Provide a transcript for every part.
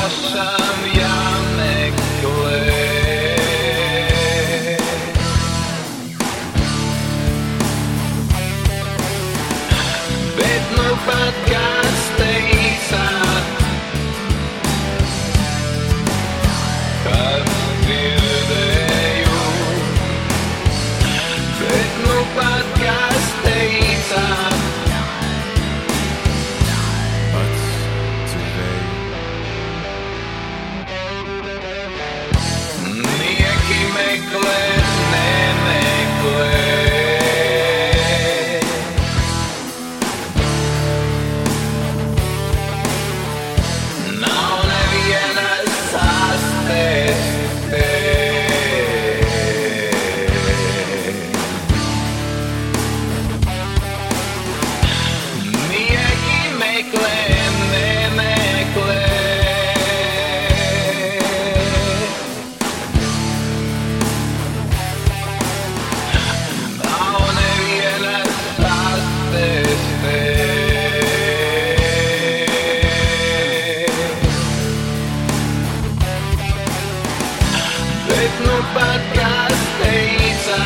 esam jāmeklē. Bet nu pat kāds teica, kad dzirdēju, bet nu pat kāds teica, pats dzirdēju. nieki meklē, nemeklē. Nav nevienas sastes te. Nieki meklē, nemeklē. Nav nevienas sastes te. Bet nu pat kāds teica,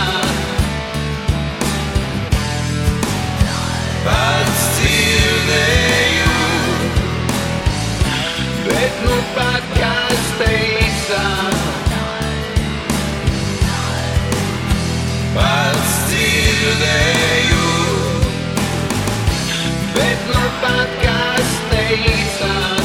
pats dzirdēju, bet nu pat kāds teica, pats dzirdēju, bet nu pat kāds teica.